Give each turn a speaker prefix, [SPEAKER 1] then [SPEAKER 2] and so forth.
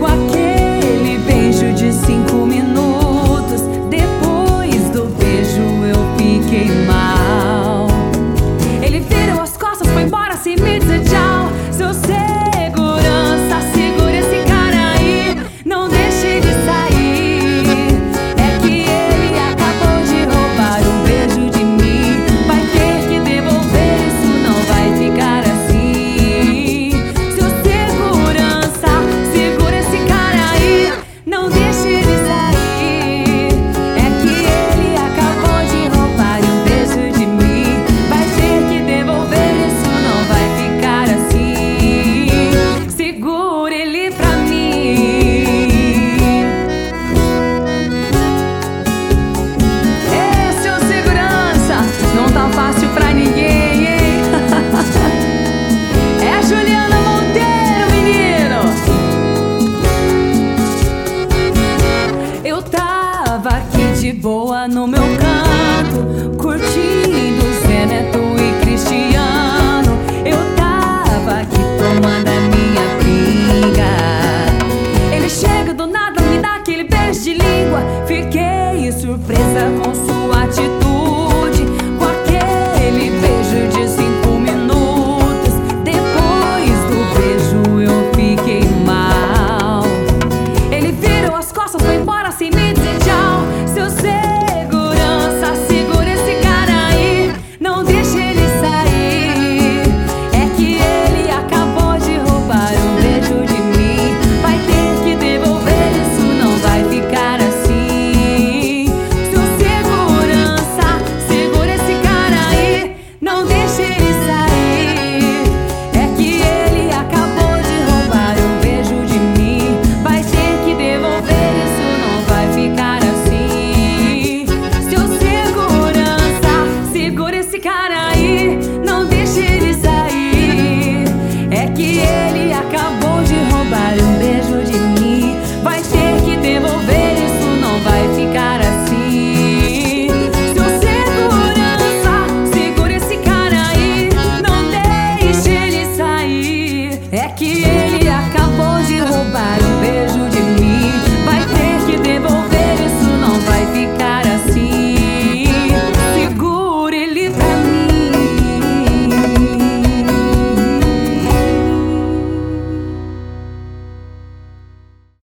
[SPEAKER 1] com aquele beijo de 5 minutos. Depois do beijo eu fiquei mal. Ele virou as costas, foi embora sem me dizer tchau. Seu segurança, segura esse cara aí, não deixe ele sair. É que ele acabou de roubar um beijo de mim. Vai ter que devolver, isso não vai ficar assim. Seu segurança, segura esse cara aí, não deixe ele sair. É que ele acabou de roubar um beijo de mim. Vai ter que devolver, isso não vai ficar assim. Segura ele pra mim. Seu segurança, não tá fácil pra ninguém, hein? É a Juliana Monteiro, menino. Eu tava aqui de boa no meu canto, curtindo Zé Neto e Cristiano. Eu tava aqui tomando a minha pinga. Ele chega do nada, me dá aquele beijo de língua. Fiquei surpresa com sua atitude, com aquele beijo de 5 minutos. Depois do beijo eu fiquei mal. Ele virou as costas, foi embora sem me dizer tchau. Seu segurança, segura esse cara aí, não deixe ele sair. É que ele acabou de roubar um beijo de mim. Vai ter que devolver, isso não vai ficar assim. Seu segurança, segura esse cara aí, não deixe ele sair. É que ele acabou de roubar um beijo de mim. Vai ter que devolver, isso não vai ficar assim. Seu segurança, segura esse cara aí, não deixe ele sair. É que ele acabou de roubar um